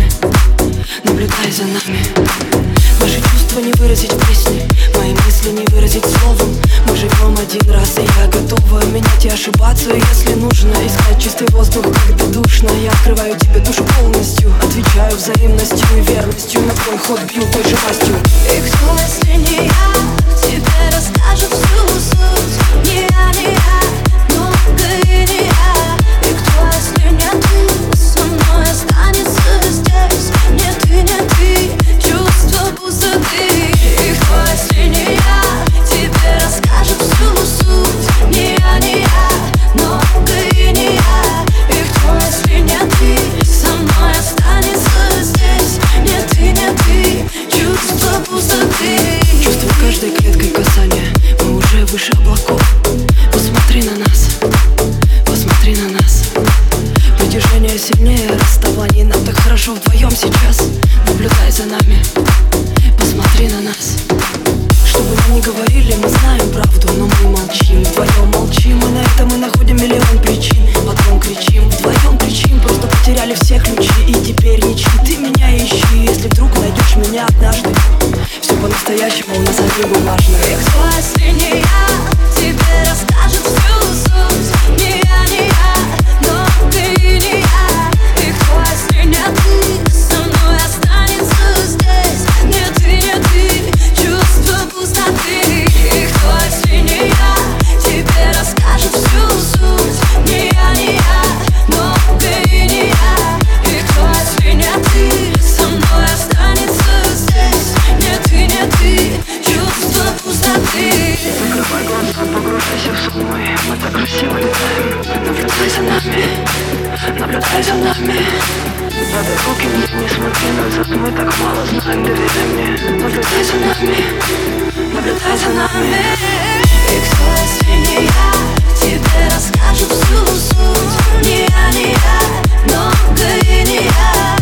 наблюдай за нами. Наши чувства не выразить в песне, мои мысли не выразить словом. Мы живем один раз, и я готова менять и ошибаться, если нужно. Искать чистый воздух, когда душно. Я открываю тебе душу полностью, отвечаю взаимностью и верностью. На твой ход бью той же мастью. И кто, если не я, тебе расскажет всю суть? Не я, не я, но ты и не я. И кто, если не ты, со мной останется здесь? Не ты, не ты, чувство пустоты. И кто, если не я, тебе расскажет всю суть? Не я, не я, но ты и не я. И кто, если не ты, со мной останется здесь? Не ты, не ты, чувство пустоты. Чувствую каждой клеткой касания, мы уже выше облаков. Посмотри на нас, посмотри на нас. Притяжение сильнее расставаний, нам так хорошо вдвоем сейчас. Наблюдай за нами, посмотри на нас. Что бы мы ни говорили, мы знаем правду, но мы молчим, вдвоем молчим. И на это мы находим миллион причин, потом кричим, вдвоем кричим. Просто потеряли все ключи и теперь ничьи. Ты меня ищи, если вдруг найдешь меня однажды. Все по-настоящему у нас обе бумажные. И кто, если не я, тебе расскажет всю суть? Не я, не я, но ты и не я. И кто, если не ты, со мной останется здесь? Не ты, не ты, чувство пустоты. И кто, если не я, тебе расскажет всю суть? Не я, не я, но ты и не я. И кто, если не ты, со мной останется здесь? Не ты, не ты, чувство пустоты. Закрывай глаза, погружайся в сон мой. Мы так красиво летаем. Наблюдай за нами, наблюдай за нами. Подай руки мне, не смотри назад. Мы так мало знаем, доверяй мне. Наблюдай за нами, наблюдай за нами. И кто, если не я, тебе расскажет всю суть? Не я, не я, но ты и не я.